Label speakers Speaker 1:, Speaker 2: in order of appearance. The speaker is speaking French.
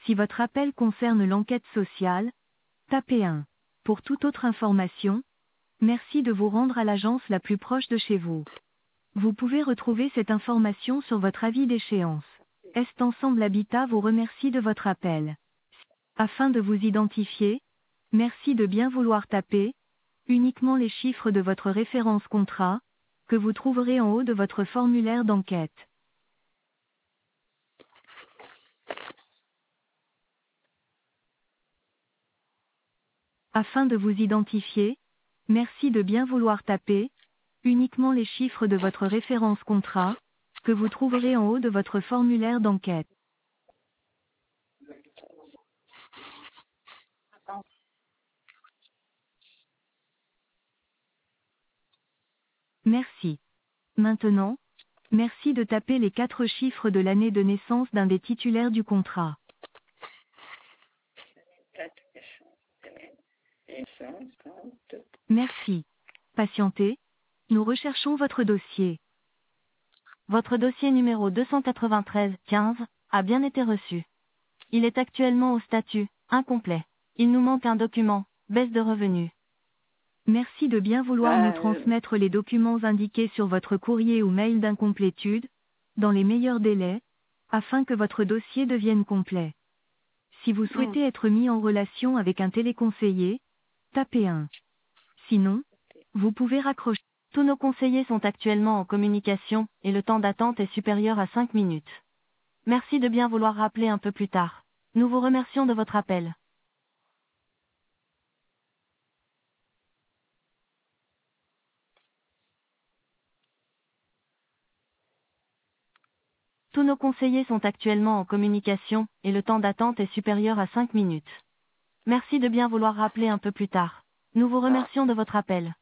Speaker 1: Si votre appel concerne l'enquête sociale, tapez 1. Pour toute autre information, merci de vous rendre à l'agence la plus proche de chez vous. Vous pouvez retrouver cette information sur votre avis d'échéance. Est Ensemble Habitat vous remercie de votre appel. Afin de vous identifier, merci de bien vouloir taper uniquement les chiffres de votre référence contrat, que vous trouverez en haut de votre formulaire d'enquête. Afin de vous identifier, merci de bien vouloir taper uniquement les chiffres de votre référence contrat, que vous trouverez en haut de votre formulaire d'enquête. Merci. Maintenant, merci de taper les 4 chiffres de l'année de naissance d'un des titulaires du contrat.
Speaker 2: 450.
Speaker 1: Merci. Patientez. Nous recherchons votre dossier. Votre dossier numéro 293-15 a bien été reçu. Il est actuellement au statut incomplet. Il nous manque un document, baisse de revenus. Merci de bien vouloir nous transmettre les documents indiqués sur votre courrier ou mail d'incomplétude, dans les meilleurs délais, afin que votre dossier devienne complet. Si vous souhaitez être mis en relation avec un téléconseiller, tapez 1. Sinon, vous pouvez raccrocher. Tous nos conseillers sont actuellement en communication, et le temps d'attente est supérieur à 5 minutes. Merci de bien vouloir rappeler un peu plus tard. Nous vous remercions de votre appel. Tous nos conseillers sont actuellement en communication, et le temps d'attente est supérieur à 5 minutes. Merci de bien vouloir rappeler un peu plus tard. Nous vous remercions de votre appel.